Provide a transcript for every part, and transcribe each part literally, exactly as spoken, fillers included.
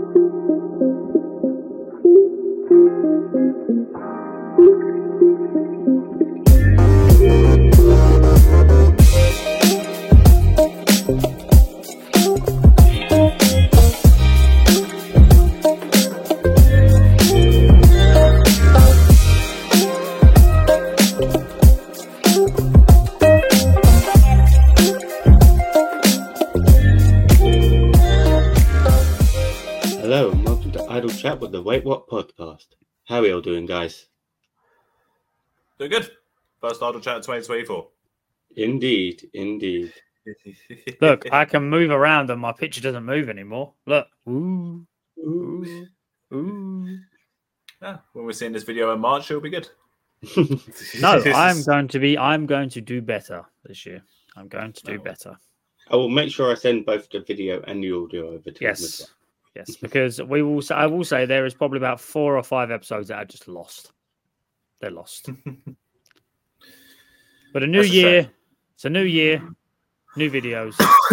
Chat with the Wait What podcast. How are we all doing, guys? Doing good. First Idle Chat twenty twenty-four. Indeed, indeed. Look, I can move around and my picture doesn't move anymore. Look. Ooh. Ooh. Ooh. Yeah, when we're seeing this video in March, it'll be good. No, I'm going to be, I'm going to do better this year. I'm going to do oh. better. I will make sure I send both the video and the audio over to yes. them. Yes, because we will. I will say there is probably about four or five episodes that are just lost. They're lost. But a new That's year. A it's a new year, new videos.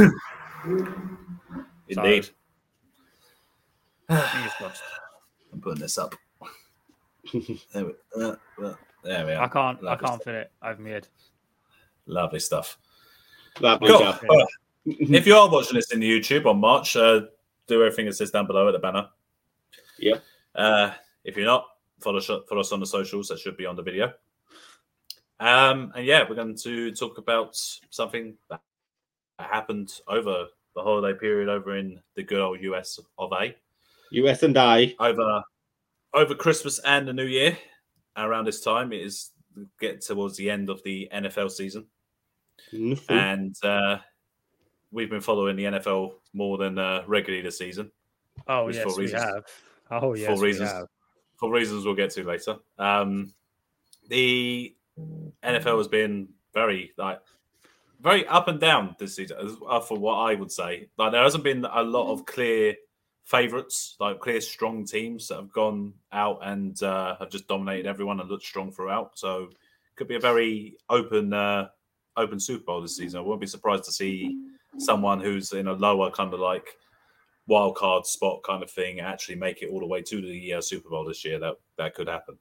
Indeed. So, fingers crossed. I'm putting this up. There we, uh, uh, there we are. I can't. Lovely I can't stuff. fit it over my head. Lovely stuff. Lovely cool. stuff. Uh, if you are watching this in YouTube on March. Uh, Do everything that says down below at the banner. Yep. Uh, if you're not, follow, follow us on the socials. That should be on the video. Um, and yeah, we're going to talk about something that happened over the holiday period over in the good old U S of A. U S and I. Over, over Christmas and the New Year. Around this time, it is getting towards the end of the N F L season. Nothing. And uh, we've been following the N F L more than uh, regularly this season. Oh, yes, we reasons, have. Oh, yes, for reasons, we have. For reasons we'll get to later. Um, the N F L has been very, like, very up and down this season, uh, for what I would say. Like, there hasn't been a lot of clear favourites, like clear strong teams that have gone out and uh, have just dominated everyone and looked strong throughout. So it could be a very open, uh, open Super Bowl this season. I wouldn't be surprised to see someone who's in a lower kind of like wild card spot kind of thing actually make it all the way to the uh, Super Bowl this year. That that could happen.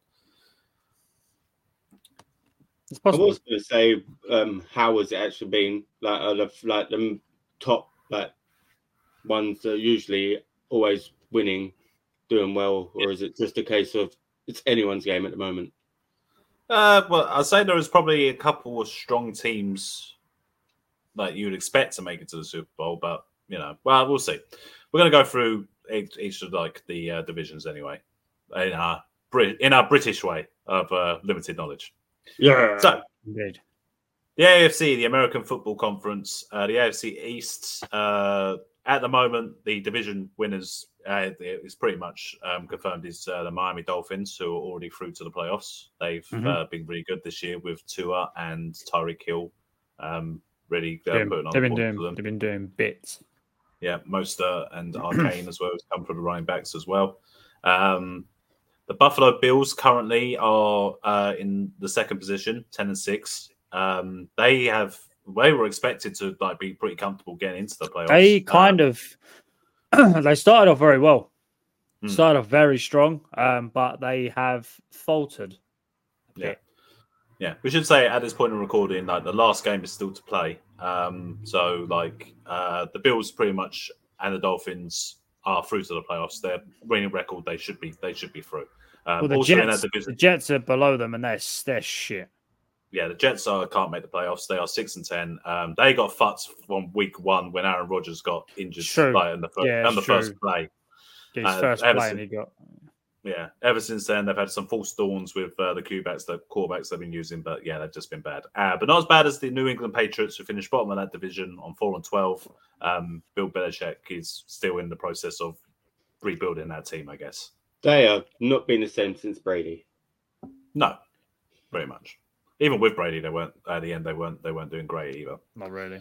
It's I possible. was going to say, um, how has it actually been? Like, uh, the, like the top like ones that are usually always winning, doing well, or is it just a case of it's anyone's game at the moment? Uh, well, I'd say there is probably a couple of strong teams like you would expect to make it to the Super Bowl, but you know, well, we'll see. We're going to go through each, each of like the uh, divisions anyway, in our Brit in our British way of uh, limited knowledge. Yeah. So, Indeed. the A F C, the American Football Conference, uh, the A F C East. Uh, at the moment, the division winners uh, is pretty much um, confirmed is uh, the Miami Dolphins, who are already through to the playoffs. They've Mm-hmm. uh, been really good this year with Tua and Tyreek Hill. Um, Really uh, Doing, putting on they've, the been board doing, for them. they've been doing bits. Yeah, Mostert and Arcane as well has come from the running backs as well. Um, the Buffalo Bills currently are uh, in the second position, ten and six. Um, they have they were expected to like be pretty comfortable getting into the playoffs. They kind um, of they started off very well. Hmm. Started off very strong, um, but they have faltered a yeah. bit. Yeah, we should say at this point in recording, like the last game is still to play. Um, so, like uh, the Bills, pretty much, and the Dolphins are through to the playoffs. Their winning record, they should be, they should be through. Um, Well, the also in Jets, that division, the Jets are below them, and they're they're shit. yeah, the Jets are can't make the playoffs. They are six and ten. Um, they got fucked from week one when Aaron Rodgers got injured, True. like in the first, Yeah, on the true. first play. His Uh, first ever play, since- and he got. Yeah, ever since then they've had some false dawns with uh, the Q-backs, the quarterbacks they've been using, but yeah, they've just been bad. Uh, but not as bad as the New England Patriots, who finished bottom of that division on four and twelve. Um, Bill Belichick is still in the process of rebuilding that team, I guess. They have not been the same since Brady. No, very much. Even with Brady, they weren't at the end. They weren't. They weren't doing great either. Not really.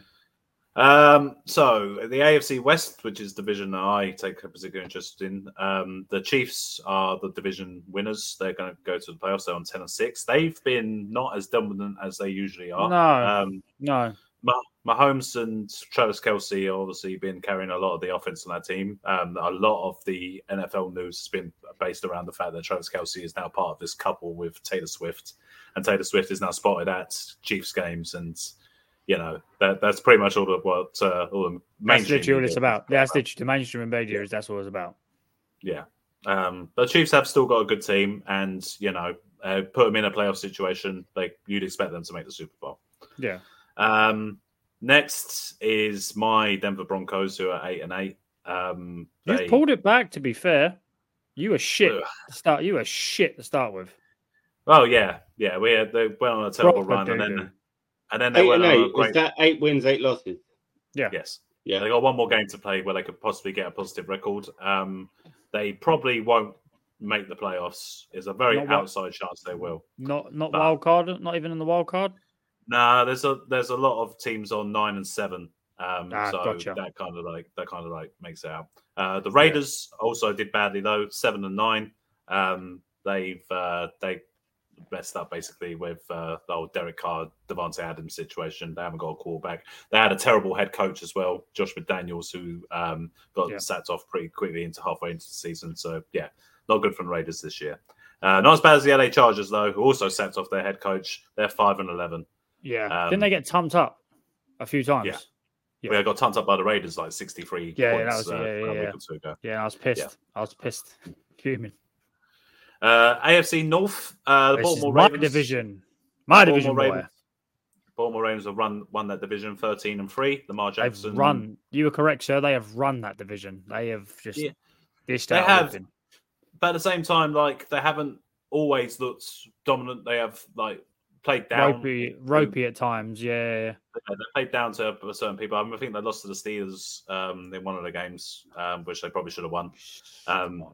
Um, so the A F C West, which is the division that I take a particular interest in, um, the Chiefs are the division winners. They're going to go to the playoffs. They're on ten and six. They've been not as dominant as they usually are. No. Um, No. Mah- Mahomes and Travis Kelce have obviously been carrying a lot of the offense on that team. Um, a lot of the N F L news has been based around the fact that Travis Kelce is now part of this couple with Taylor Swift, and Taylor Swift is now spotted at Chiefs games, and you know that that's pretty much all of what uh, all the That's mainstream literally what media it's about. is That's literally the mainstream media Yeah. is that's what it's about. Yeah, um, the Chiefs have still got a good team, and you know, uh, put them in a playoff situation, like you'd expect them to make the Super Bowl. Yeah. Um, next is my Denver Broncos, who are eight and eight. Um, You've they, pulled it back. To be fair, you were shit Ugh. to start. You were shit to start with. oh yeah, yeah, we had, they went on a terrible Proper run, and doo-doo. then and then they Eight went and on a eight. great. Is that eight wins, eight losses? Yeah. Yes, Yeah. they got one more game to play where they could possibly get a positive record. Um, they probably won't make the playoffs. There's a very Not what- outside chance they will. Not not But- wild card. Not even in the wild card. Nah, there's a there's a lot of teams on nine and seven. Um, Ah, so gotcha. that kind of like that kind of like makes it out. Uh, the Raiders also did badly though, seven and nine. Um, they've uh, they messed up basically with uh, the old Derek Carr, Devontae Adams situation. They haven't got a quarterback. They had a terrible head coach as well, Josh McDaniels, who um, got Yeah. sacked off pretty quickly into halfway into the season. So yeah, not good for the Raiders this year. Uh, not as bad as the L A Chargers though, who also sacked off their head coach. They're five and eleven. Yeah. Um, Didn't they get tumped up a few times? Yeah. Yeah. We got tumped up by the Raiders like sixty-three Yeah, yeah, that points was- uh, yeah, yeah, a yeah. week or two ago. Yeah, I was pissed. Yeah. I was pissed. Fuming. Uh, A F C North, uh, the This is Baltimore my Ravens. division. My Baltimore division, boy. Ravens. Baltimore Ravens have run won that division thirteen and three. Lamar They've Jackson run. You were correct, sir. They have run that division. They have just Yeah. dished They out have. everything. but at the same time, like they haven't always looked dominant. They have like played down. Ropey, ropey at times. Yeah. They played down to certain people. I, mean, I think they lost to the Steelers um, in one of the games, um, which they probably should have won. Um,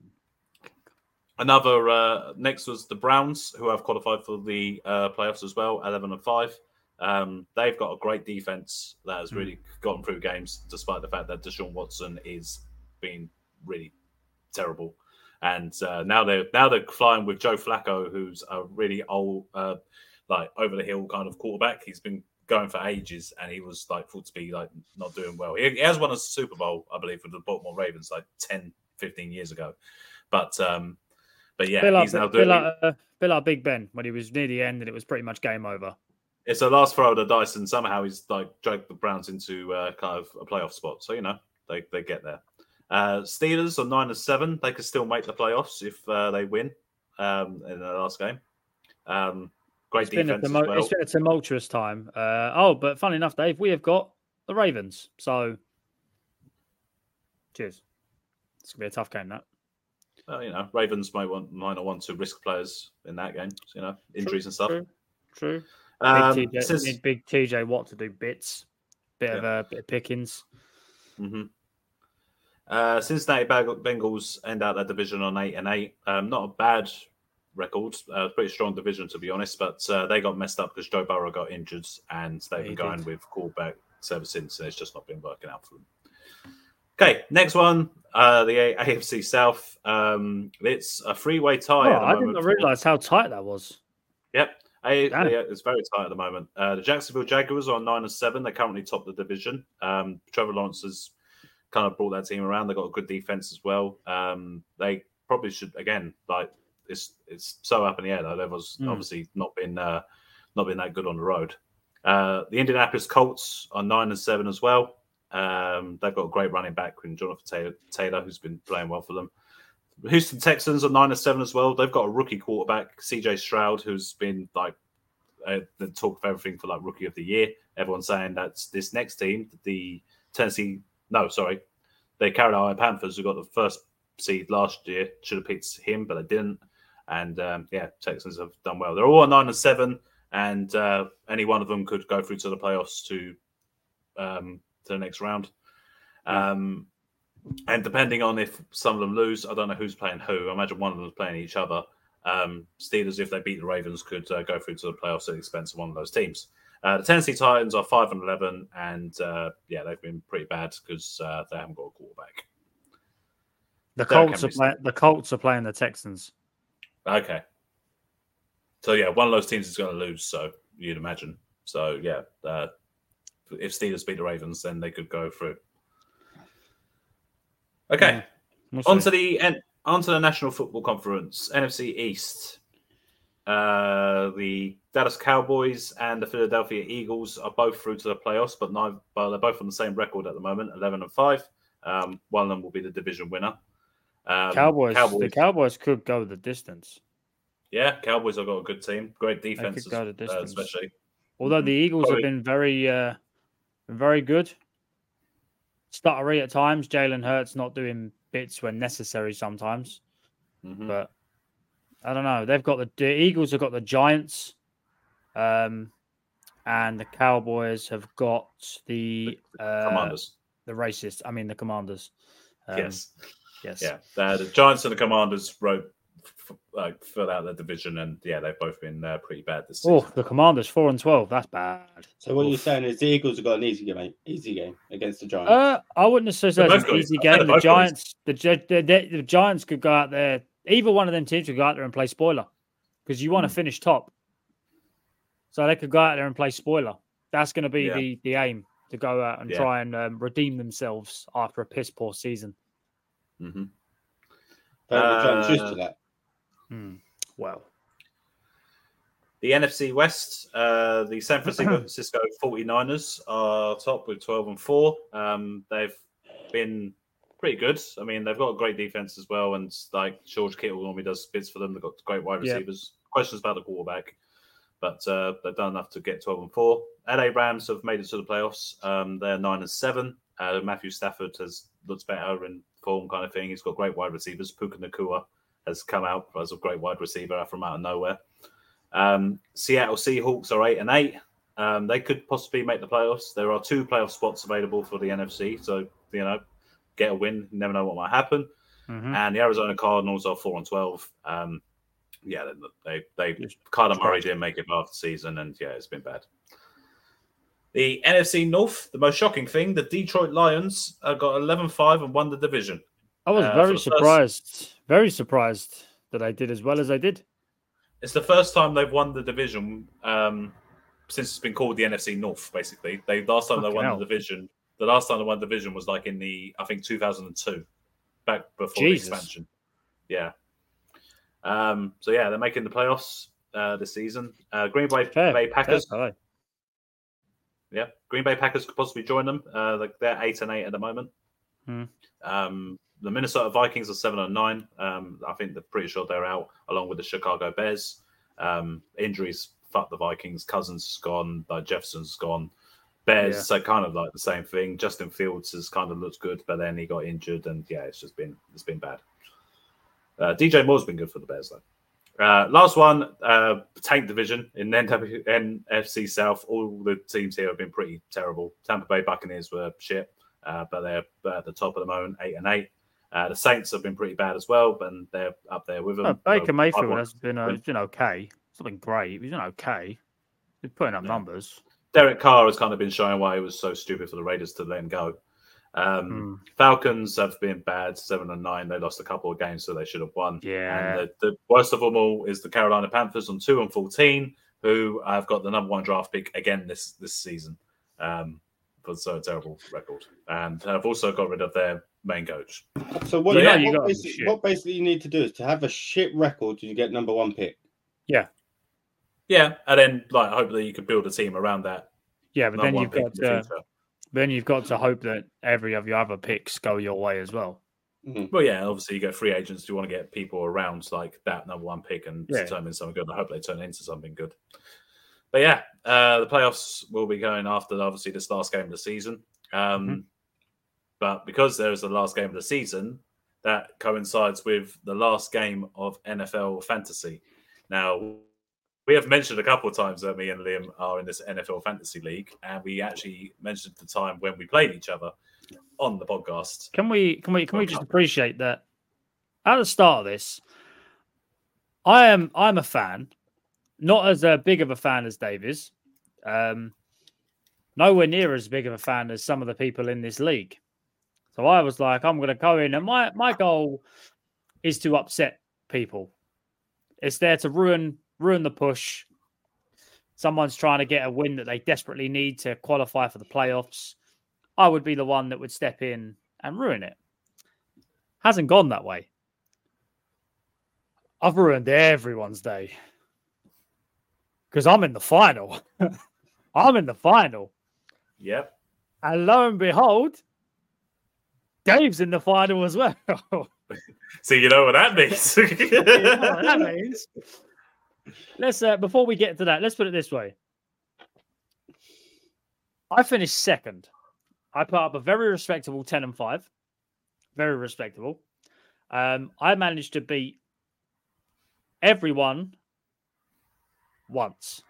Another uh, next was the Browns, who have qualified for the uh, playoffs as well, eleven and five. Um, they've got a great defense that has really gotten through games, despite the fact that Deshaun Watson is being really terrible. And uh, now they're now they're flying with Joe Flacco, who's a really old, uh, like over the hill kind of quarterback. He's been going for ages, and he was like thought to be like not doing well. He, he has won a Super Bowl, I believe, with the Baltimore Ravens like ten, fifteen years ago. But um, but yeah, Bit like, he's now bit, doing. like, uh, bit like Big Ben when he was near the end and it was pretty much game over. It's a last throw of the dice, and somehow he's like dragged the Browns into uh, kind of a playoff spot. So you know they they get there. Uh, Steelers are nine and seven. They could still make the playoffs if uh, they win um, in the last game. Um, great It's been, a defense as tumul- well. it's been a tumultuous time. Uh, oh, but funny enough, Dave, we have got the Ravens. So, cheers. It's going to be a tough game, that. Well, you know, Ravens might want might not want to risk players in that game. You know, injuries and stuff. True. True. Um, big, T J, since- need big T J Watt to do bits. Bit of Yeah. a bit of pickings. Mm-hmm. Uh, Cincinnati Beng- Bengals end out that division on eight and eight. Um, not a bad record, uh, pretty strong division to be honest. But uh, they got messed up because Joe Burrow got injured, and they've He been going did. with quarterback ever since, and it's just not been working out for them. Okay, next one, uh, the A F C South. Um, it's a three-way tie. Oh, at the I moment didn't for- realise how tight that was. Yep. A, Damn. yeah, it's very tight at the moment. Uh, the Jacksonville Jaguars are on nine and seven. They currently top the division. Um, Trevor Lawrence has kind of brought that team around. They've got a good defense as well. Um, they probably should again like it's it's so up in the air though. They've was Mm. obviously not been uh, not been that good on the road. Uh, the Indianapolis Colts are nine and seven as well. Um, they've got a great running back in Jonathan Taylor, Taylor, who's been playing well for them. The Houston Texans are nine and seven as well. They've got a rookie quarterback, C J Stroud, who's been like uh, the talk of everything for like rookie of the year. Everyone's saying that this next team, the Tennessee, no, sorry, the Carolina Panthers, who got the first seed last year, should have picked him, but they didn't. And um, yeah, Texans have done well. They're all on nine and seven, and uh, any one of them could go through to the playoffs to um, to the next round. Um, and depending on if some of them lose, I don't know who's playing who. I imagine one of them is playing each other. Um, Steelers, if they beat the Ravens, could uh, go through to the playoffs at the expense of one of those teams. Uh, the Tennessee Titans are five and eleven, and uh, yeah, they've been pretty bad because uh, they haven't got a quarterback. The Derrick Colts are Henry's- playing. The Colts are playing the Texans. Okay. So yeah, one of those teams is going to lose. So you'd imagine. So yeah, uh, if Steelers beat the Ravens, then they could go through. Okay, We'll on see. to the en- on to the National Football Conference, N F C East. Uh, the Dallas Cowboys and the Philadelphia Eagles are both through to the playoffs, but, neither, but they're both on the same record at the moment, eleven and five. Um, one of them will be the division winner. Um, Cowboys, Cowboys, the Cowboys could go the distance. yeah, Cowboys have got a good team, great They defense, could go the uh, distance. especially. Although the Eagles Probably. have been very, uh, very good. Stuttery at times. Jalen Hurts not doing bits when necessary sometimes. Mm-hmm. But I don't know. They've got the, the Eagles have got the Giants, um, and the Cowboys have got the uh, Commanders. the racist. I mean the Commanders. Um, yes, yes, yeah. Uh, the Giants and the Commanders wrote f- like fill out their division, and yeah, they've both been uh, pretty bad this season. Oh, the Commanders four and twelve. That's bad. So what Oof. you're saying is the Eagles have got an easy game, easy game against the Giants. Uh, I wouldn't necessarily say They're it's both an got- easy they're game. The both got Giants, the, Gi- the, the the Giants could go out there. Either one of them teams could go out there and play spoiler because you want to Mm. finish top. So they could go out there and play spoiler. That's going to be Yeah. the the aim to go out and Yeah. try and um, redeem themselves after a piss poor season. Mm-hmm. But the Giants Uh, used to that. Hmm. Well, The N F C West, uh, the San Francisco 49ers are top with twelve and four. Um, they've been pretty good. I mean, they've got a great defense as well, and like George Kittle normally does bits for them. They've got great wide Yeah. receivers. Questions about the quarterback, but uh, they've done enough to get twelve and four. L A Rams have made it to the playoffs. Um, they're nine and seven. Uh, Matthew Stafford has looks better in form, kind of thing. He's got great wide receivers. Puka Nacua has come out as a great wide receiver from out of nowhere. Um, Seattle Seahawks are eight and eight. Um, they could possibly make the playoffs. There are two playoff spots available for the N F C, so you know, get a win. You never know what might happen. mhm. And the Arizona Cardinals are four and twelve. Um, yeah, they they Just Kyler Murray trash. didn't make it half the season, and yeah, it's been bad. The N F C North, the most shocking thing, the Detroit Lions uh, got eleven and five and won the division. I was Uh, for very the first- surprised, very surprised that I did as well as I did. It's the first time they've won the division um, since it's been called the N F C North. Basically, they last time they Fucking won hell. the division. The last time they won the division was like in the I think two thousand two, back before Jesus. the expansion. Yeah. Um, so yeah, they're making the playoffs uh, this season. Uh, Green Bay, Fair, Bay Packers. fair play. Yeah, Green Bay Packers could possibly join them. Uh, like they're eight and eight at the moment. Hmm. Um, the Minnesota Vikings are seven and nine. Um, I think they're pretty sure they're out, along with the Chicago Bears. Um, injuries fuck the Vikings. Cousins is gone. Like Jefferson's gone. Bears, Yeah. so kind of like the same thing. Justin Fields has kind of looked good, but then he got injured, and yeah, it's just been it's been bad. Uh, D J Moore's been good for the Bears though. Uh, last one, uh, tank division in N W N F C South. All the teams here have been pretty terrible. Tampa Bay Buccaneers were shit, uh, but they're at the top of the moment, eight and eight. Uh, the Saints have been pretty bad as well, but they're up there with them. Oh, Baker So, Mayfield I want- has been, uh, he's been okay. It's not been great. He's been okay. He's putting up Yeah. numbers. Derek Carr has kind of been showing why it was so stupid for the Raiders to let him go. Um, Hmm. Falcons have been bad, seven and nine. They lost a couple of games, so they should have won. Yeah. And the, the worst of them all is the Carolina Panthers on two and fourteen, who have got the number one draft pick again this this season. Um, for so a terrible record, and have also got rid of their main coach. So what, You know what, you gotta be basically, shit. what basically you need to do is to have a shit record you get number one pick. Yeah, and then like hopefully you could build a team around that. Yeah, but number then one you've pick got in the to, future. then you've got to hope that every of your other picks go your way as well. Mhm. Well, yeah, obviously you get free agents. You want to get people around like that number one pick and Yeah. determine something good. I hope they turn it into something good. But yeah, uh, the playoffs will be going after obviously this last game of the season. Um, Mhm. But because there is the last game of the season, that coincides with the last game of N F L fantasy. Now, we have mentioned a couple of times that me and Liam are in this N F L fantasy league, and we actually mentioned the time when we played each other on the podcast. Can we can we can we just Okay. appreciate that at the start of this, I am I'm a fan, not as uh, big of a fan as Dave is, um, nowhere near as big of a fan as some of the people in this league. So I was like, I'm going to go in, and my my goal is to upset people. It's there to ruin ruin the push, someone's trying to get a win that they desperately need to qualify for the playoffs, I would be the one that would step in and ruin it. Hasn't gone that way. I've ruined everyone's day because I'm in the final. I'm in the final. Yep. And lo and behold, Dave's in the final as well. So you know what that means. You know what that means. Let's uh, before we get to that, let's put it this way. I finished second. I put up a very respectable ten and five. Very respectable. Um, I managed to beat everyone once,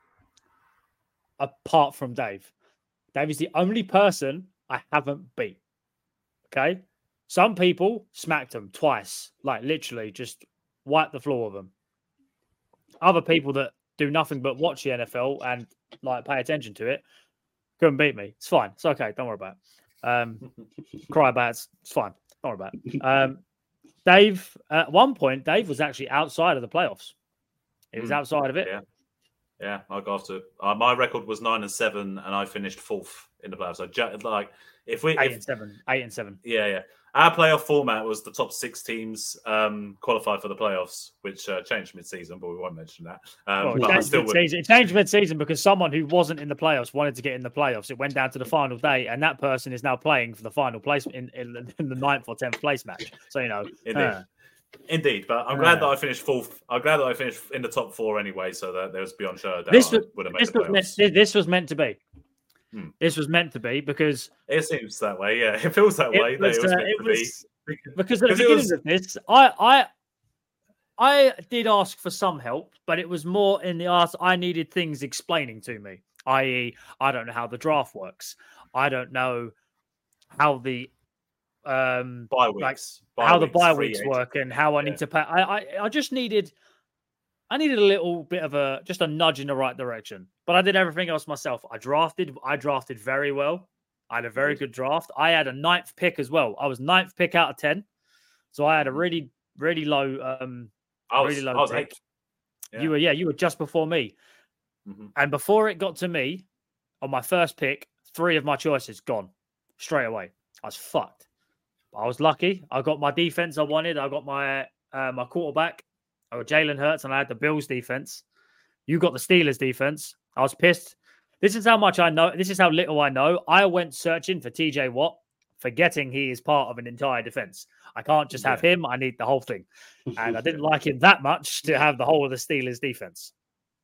apart from Dave. Dave is the only person I haven't beat. Okay? Some people smacked them twice, like literally just wiped the floor with them. Other people that do nothing but watch the N F L and like pay attention to it couldn't beat me. It's fine. It's okay. Don't worry about it. Um, cry about it. It's fine. Don't worry about it. Um, Dave, at one point, Dave was actually outside of the playoffs. He was outside of it. Yeah. Yeah, I got to. Uh, my record was nine and seven, and I finished fourth in the playoffs. So, ju- like, if we eight if, and seven, eight and seven. Yeah, yeah. Our playoff format was the top six teams um, qualified for the playoffs, which uh, changed mid-season, but we won't mention that. Um, Well, it, but I changed still mid-season. It changed mid-season because someone who wasn't in the playoffs wanted to get in the playoffs. It went down to the final day, and that person is now playing for the final place in, in, in the ninth or tenth place match. So, you know. Indeed. Uh, Indeed, but I'm glad that I finished fourth. I'm glad that I finished in the top four anyway, so that there was beyond shadow doubt this I was, would have made this, the was meant, playoffs. this was meant to be. Hmm. This was meant to be because It seems that way, yeah. It feels that way. it that was, it was uh, meant it to was be. because at the 'Cause it beginning was- of this, I, I, I did ask for some help, but it was more in the ask. I needed things explaining to me, that is, I don't know how the draft works. I don't know how the um Bye like weeks. Bye how the weeks, bye free weeks agent. work and how I Yeah. need to pay. I, I I just needed I needed a little bit of a just a nudge in the right direction. But I did everything else myself. I drafted. I drafted very well. I had a very good draft. I had a ninth pick as well. I was ninth pick out of ten, so I had a really really low um I was, really low I was pick. eighth. Yeah. You were yeah you were just before me, Mhm. and before it got to me on my first pick, three of my choices gone straight away. I was fucked. I was lucky. I got my defense I wanted. I got my uh, my quarterback. I got Jalen Hurts, and I had the Bills defense. You got the Steelers defense. I was pissed. This is how much I know. This is how little I know. I went searching for T J Watt, forgetting he is part of an entire defense. I can't just have Yeah. him. I need the whole thing. And I didn't like him that much to have the whole of the Steelers defense.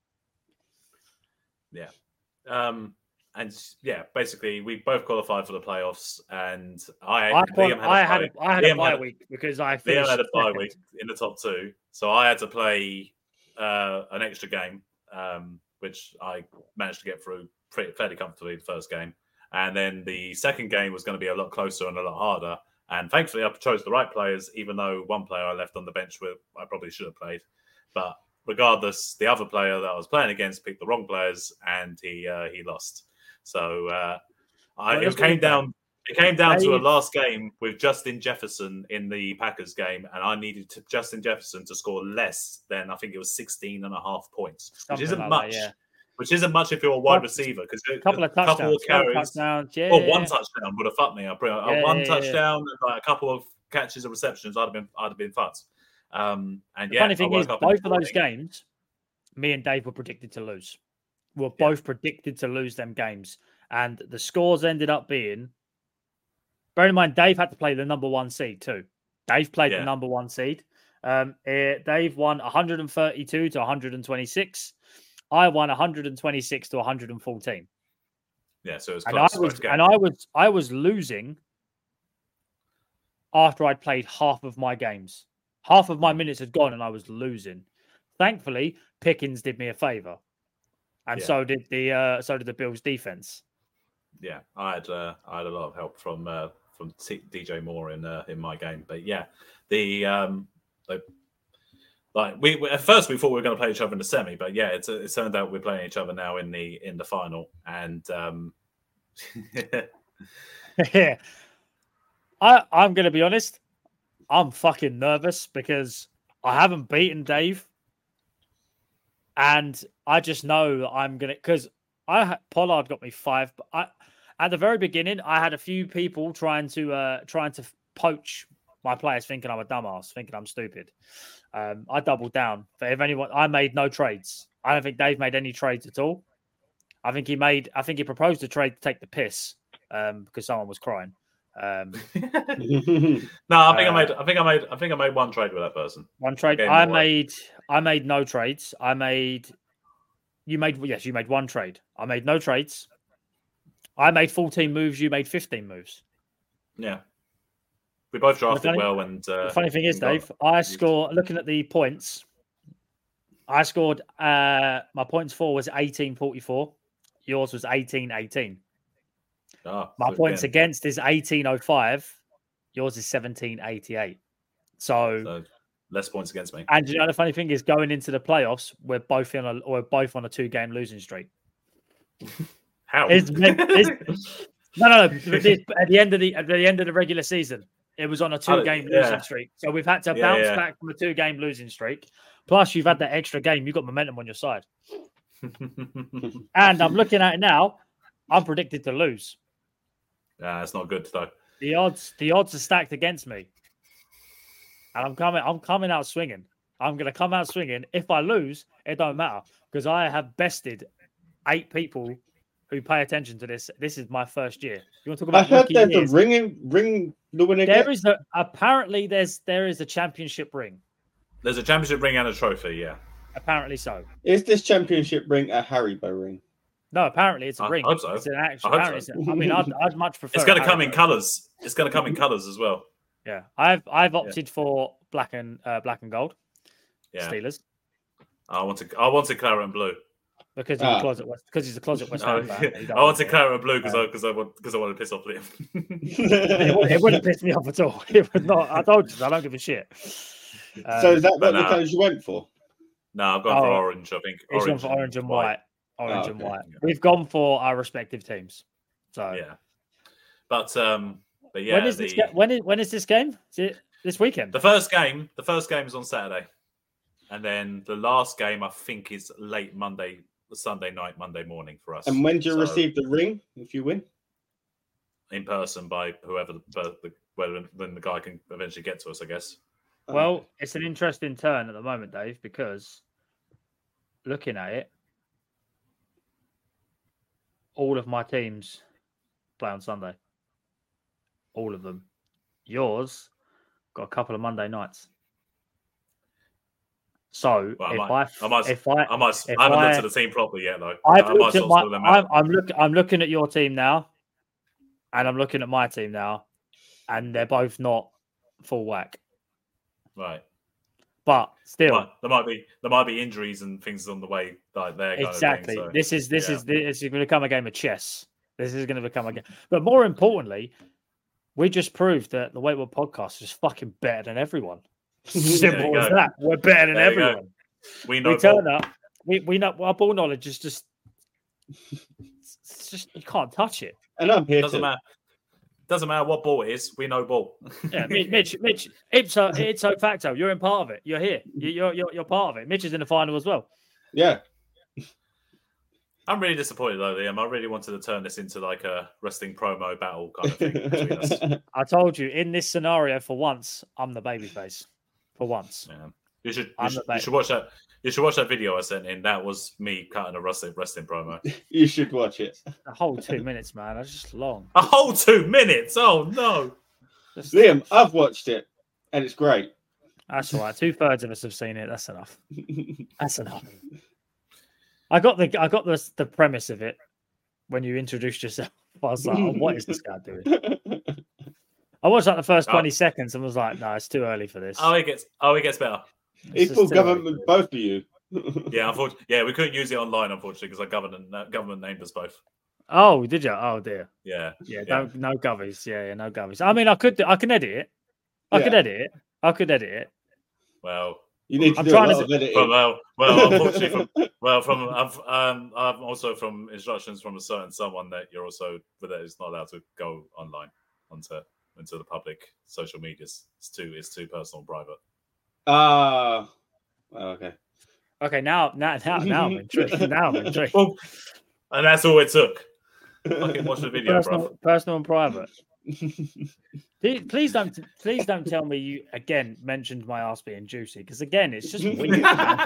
Yeah. Um, and yeah, basically, we both qualified for the playoffs, and I, I, Liam had a I had bye. a, I had Liam a bye had a- week because I Liam finished had a bye second. week in the top two, so I had to play uh, an extra game, um, which I managed to get through pretty, fairly comfortably the first game, and then the second game was going to be a lot closer and a lot harder. And thankfully, I chose the right players, even though one player I left on the bench with I probably should have played. But regardless, the other player that I was playing against picked the wrong players, and he uh, he lost. So uh, I, Well, it let's came leave that. down. It came down to a Dave- last game with Justin Jefferson in the Packers game, and I needed to, Justin Jefferson to score less than I think it was sixteen and a half points, which Something isn't like that, much. yeah. Which isn't much if you're a wide Couple- receiver, because a couple of couple touchdowns. of carries, touchdowns. Yeah. or one touchdown would have fucked me. I pretty, Yeah, uh, one yeah, yeah. touchdown, and like a couple of catches and receptions, I'd have been, I'd have been fucked. Um, and The yeah, funny I thing woke is, up in both the of those morning- games, me and Dave were predicted to lose. We were Yeah. both predicted to lose them games. And the scores ended up being, bear in mind, Dave had to play the number one seed too. Dave played Yeah. the number one seed. Um, eh, Dave won one thirty-two to one twenty-six. I won one twenty-six to one fourteen. Yeah, so it was And close. I was both games. and I was I was losing after I'd played half of my games. Half of my minutes had gone and I was losing. Thankfully, Pickens did me a favor. And Yeah. so did the uh, so did the Bills defense. yeah, I had uh, I had a lot of help from uh, from T- D J Moore in uh, in my game, but yeah, the um, the, like we we- at first we thought we were going to play each other in the semi, but yeah, it's it turned out we're playing each other now in the in the final, and um, Yeah. I, I'm gonna be honest, I'm fucking nervous because I haven't beaten Dave And I just know that I'm gonna because I ha- Pollard got me five. But I at the very beginning, I had a few people trying to uh trying to poach my players, thinking I'm a dumbass, thinking I'm stupid. Um, I doubled down. But if anyone, I made no trades. I don't think Dave made any trades at all. I think he made. I think he proposed a trade to take the piss um, because someone was crying. Um, no, I think uh, I made. I think I made. I think I made one trade with that person. One trade. I made. I made no trades. I made. You made. Yes, you made one trade. I made no trades. I made fourteen moves. You made fifteen moves. Yeah, we both drafted funny, well. And uh, the funny thing is, Dave, I score. Looking at the points, I scored. Uh, my points for was eighteen forty-four. Yours was eighteen eighteen. Oh, my points again. against is eighteen oh five. Yours is seventeen eighty-eight. So, so less points against me. And you know the funny thing is, going into the playoffs, we're both in a we're both on a two game losing streak. How? It's, it's, no, no, no. It's, at the end of the at the end of the regular season, it was on a two game yeah. losing streak. So we've had to yeah, bounce yeah. back from a two game losing streak. Plus, you've had that extra game. You've got momentum on your side. And I'm looking at it now. I'm predicted to lose. Yeah, it's not good though. The odds, the odds are stacked against me, and I'm coming. I'm coming out swinging. I'm going to come out swinging. If I lose, it don't matter because I have bested eight people who pay attention to this. This is my first year. You want to talk about? I heard there's years? a ring, ring the winner. There is a apparently there's there is a championship ring. There's a championship ring and a trophy. Yeah, apparently so. Is this championship ring a Haribo ring? No, apparently it's a I ring. hope so. It's an actual. I, hope so. I mean, I'd, I'd much prefer. It's going to come Haribo. in colours. It's going to come in colours as well. Yeah, I've I've opted yeah. for black and uh, black and gold. Yeah, Steelers. I want to. I want to claret and blue because he's ah. a closet. Because he's a closet West Ham fan. I want to claret and blue because um, I because I want because I want to piss off Liam. it, would, it wouldn't piss me off at all. It would not. I told you, I don't give a shit. Um, so is that what the no. colours you went for? No, I've gone oh, for orange. I think he's gone for orange and white. white. Orange oh, okay. and white. We've gone for our respective teams. So yeah, but um, but yeah. When is the, this? Ga- when is when is this game? Is it this weekend? The first game. The first game is on Saturday, and then the last game I think is late Monday, Sunday night, Monday morning for us. And when do you so, receive the ring if you win? In person by whoever the, the when, when the guy can eventually get to us, I guess. Well, it's an interesting turn at the moment, Dave, because looking at it. All of my teams play on Sunday. All of them. Yours got a couple of Monday nights. So well, if I, might, I, I might, if I, I, might, if I haven't I, looked at the team properly yet, though. I've I looked might at my, I'm, I'm, I'm look, I'm looking at your team now, and I'm looking at my team now, and they're both not full whack. Right. But still, but there might be there might be injuries and things on the way like there. Exactly. Thing, so, this is this yeah. is this is going to become a game of chess. This is going to become a game. But more importantly, we just proved that the Waitwood podcast is fucking better than everyone. Simple as that. We're better than there everyone. We know. We turn ball. up. We we know our ball knowledge is just. It's just you can't touch it. And I'm here. Doesn't to... matter. Doesn't matter what ball it is, we know ball. yeah, Mitch, Mitch, ipso, ipso facto, you're in part of it. You're here. You're, you're, you're part of it. Mitch is in the final as well. Yeah. I'm really disappointed though, Liam. I really wanted to turn this into like a wrestling promo battle kind of thing between us. I told you, in this scenario, for once, I'm the babyface. For once. Yeah. You should you should, you should watch that. You should watch that video I sent in. That was me cutting a wrestling wrestling promo. You should watch it. A whole two minutes, man. That's just long. A whole two minutes. Oh no, just... Liam, I've watched it, and it's great. That's all right. Two thirds of us have seen it. That's enough. That's enough. I got the I got the the premise of it when you introduced yourself. I was like, oh, what is this guy doing? I watched like the first twenty oh. seconds and was like, no, it's too early for this. Oh, it gets oh, it gets better. Equal government, both of you. yeah, unfortunately, yeah, we couldn't use it online, unfortunately, because our government uh, government named us both. Oh, did you? Oh dear. Yeah, yeah, yeah. no, no govies. Yeah, yeah, no govies. I mean, I could, I can edit it. I yeah. could edit it. I could edit it. Well, you need to I'm do trying a lot to. Of editing. From, well, well, unfortunately, from, well, from I've um, I'm also from instructions from a certain someone that you're also that it's not allowed to go online onto into the public social medias. It's too, it's too personal, and private. Ah. Uh... Oh, okay. Okay, now, now, now, now I'm intrigued. Now I'm intrigued. Well, and that's all it took. Fucking watch the video, personal, bro. personal and private. Please, please don't, please don't tell me you again mentioned my ass being juicy because again, it's just weird. Yeah.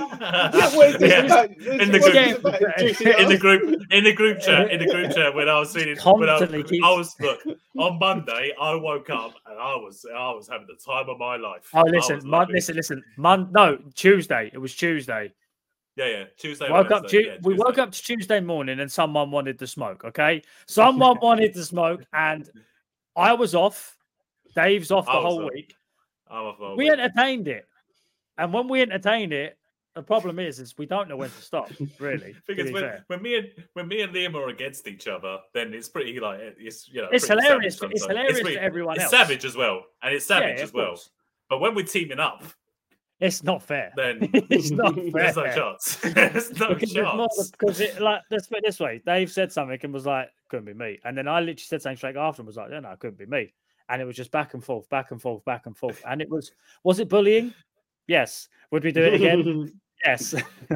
Yeah. In the group, in the group, in the group chat, in the group chat when I was feeling, when I, Constantly keeps- I was look on Monday, I woke up and I was, I was having the time of my life. Oh, I listen, was mon- loving it. listen, listen. Mon- no, Tuesday. It was Tuesday. Yeah, yeah. Tuesday. Woke up. Wednesday, Tu- yeah, we Tuesday. woke up to Tuesday morning, and someone wanted to smoke. Okay, someone wanted to smoke, and I was off. Dave's off the I was whole off. week. I'm off all We week. entertained it, and when we entertained it, the problem is, is we don't know when to stop. Really, to Because be when, fair. when me and when me and Liam are against each other, then it's pretty like it's you know It's pretty hilarious. savage It's sometimes. hilarious pretty- to everyone it's else. savage as well, and it's savage Yeah, as of well. course. But when we're teaming up, It's not fair. then It's not fair. there's no chance. There's no Because, it's more- chance. because it, like, let's put it this way. Dave said something and was like, couldn't be me. And then I literally said something straight after and was like, yeah, no, it couldn't be me. And it was just back and forth, back and forth, back and forth. And it was, was it bullying? Yes. Would we do it again? Yes.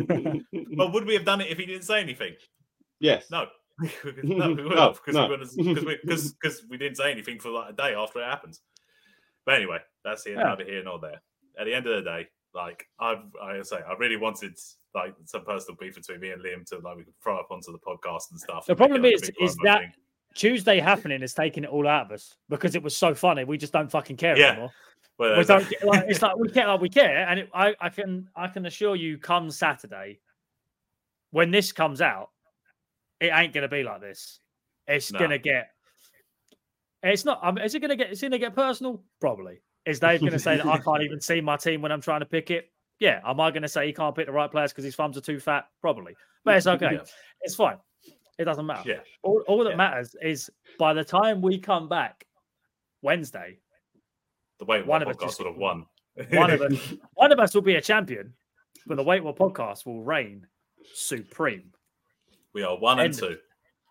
But would we have done it if he didn't say anything? Yes. No. no, we would No, have because no. we, wouldn't- 'cause we, 'cause- 'cause we didn't say anything for like a day after it happened. But anyway, that's here, Yeah. neither here nor there. At the end of the day, like I've, I say, I really wanted like some personal beef between me and Liam to like we could throw up onto the podcast and stuff. The and make it, problem like, a is- big is promo that- thing. Tuesday happening is taking it all out of us because it was so funny. We just don't fucking care Yeah. anymore. Well, We there's don't a- get, like, it's like we care, like we care, and it, I, I can, I can assure you, come Saturday, when this comes out, it ain't gonna be like this. It's No. gonna get. It's not. I mean, is it gonna get? It's gonna get personal. Probably. Is Dave gonna say that I can't even see my team when I'm trying to pick it? Yeah. Am I gonna say he can't pick the right players because his thumbs are too fat? Probably. But it's okay. Yeah. It's fine. It doesn't matter. Yeah. All, all that Yeah. matters is by the time we come back Wednesday, the Wait one One of us podcast just- would have won. one of us, one of us will be a champion, but the Wait What podcast will reign supreme. We are one and End two.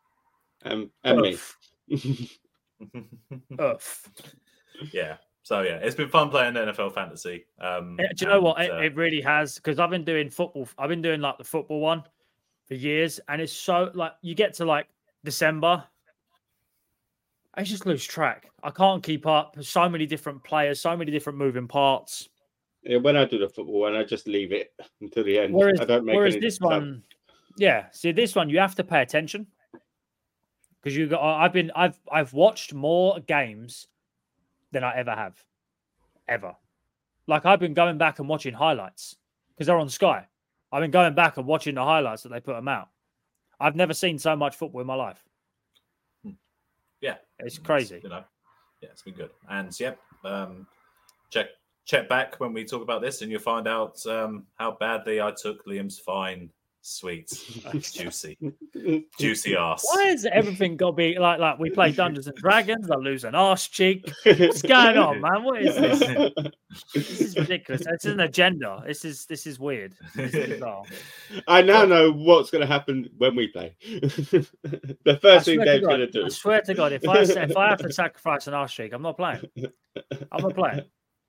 Um, and me. Oof. Oof. Yeah. So yeah, it's been fun playing N F L fantasy. Um, Eh, Do you know what? and, It, uh, it really has, because I've been doing football. I've been doing like the football one for years, and it's so like you get to like December, I just lose track. I can't keep up. There's so many different players, so many different moving parts. Yeah, when I do the football one, I just leave it until the end. Whereas, I don't make whereas any this sub- one, yeah. See, this one you have to pay attention because you got. I've been, I've, I've watched more games than I ever have, ever. Like I've been going back and watching highlights because they're on Sky. I've been going back and watching the highlights that they put them out. I've never seen so much football in my life. Yeah, It's crazy. You know, yeah, it's been good. And yep, um, check check back when we talk about this, and you'll find out um, how badly I took Liam's fine, sweet, juicy, juicy ass. Why is everything got to be like like we play Dungeons and Dragons? I lose an arse cheek. What's going on, man? What is this? This is ridiculous. This is an agenda. This is this is weird. This is bizarre. I now know what's going to happen when we play. the I first thing swear to Dave's God- going to do. I swear to God, if I say, if I have to sacrifice an arse cheek, I'm not playing. I'm not playing.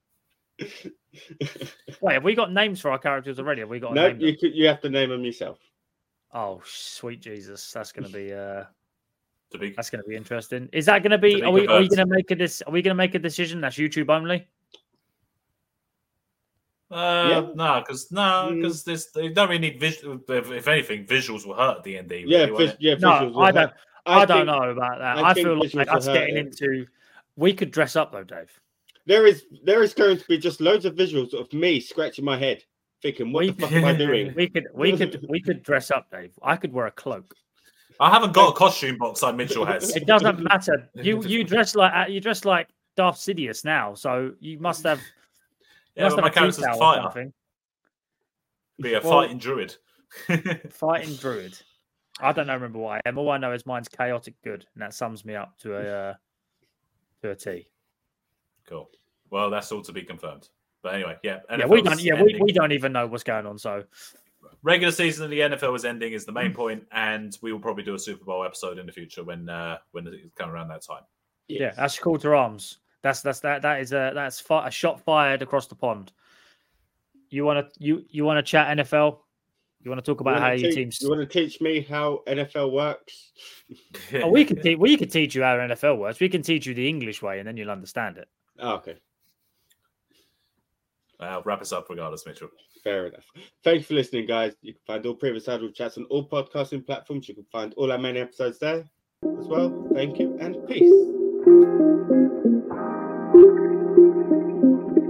Wait, have we got names for our characters already? Have we got a No, name? you could, you have to name them yourself. Oh, sweet Jesus, that's going to be uh, To be that's going to be interesting. Is that going to be? To be Are we are we converted. going to make a this? Are we going to make a decision that's YouTube only? Uh, no, because no, Mm. because this they don't really need visual. If, if anything, visuals will hurt D and D. Yeah, really, won't vis- it? yeah. No, visuals will I don't. hurt. I, don't think know about that. I I, think feel like visuals us will getting hurt it. into. We could dress up though, Dave. There is there is going to be just loads of visuals of me scratching my head, thinking, "What We the fuck am I doing?" We could. We could. We could dress up, Dave. I could wear a cloak. I haven't got a costume box like Mitchell has. It doesn't matter. You you dress like you dress like Darth Sidious now, so you must have. You Yeah, must but have my a character's a freestyle or fighter. something. Be a Well- fighting druid. Fighting druid. I don't know. Remember what I am. All I know is mine's chaotic good, and that sums me up to a uh, to a T. Cool. Well, that's all to be confirmed. But anyway, yeah. Yeah, we N F L's don't. Yeah, we, ending. we don't even know what's going on. So Regular season of the N F L is ending is the main point, and we will probably do a Super Bowl episode in the future when uh, when it's coming around that time. yeah, that's call to arms. That's that's that that is a that's fi- a shot fired across the pond. you want to you you want to chat N F L? You want to talk about you how teach, your teams? You want to teach me how N F L works? Oh, we can te- we can teach you how N F L works. We can teach you the English way, and then you'll understand it. Oh, okay. I'll wrap us up regardless, Mitchell. Fair enough. Thanks for listening, guys. You can find all previous Huddle chats on all podcasting platforms. You can find all our main episodes there as well. Thank you and peace.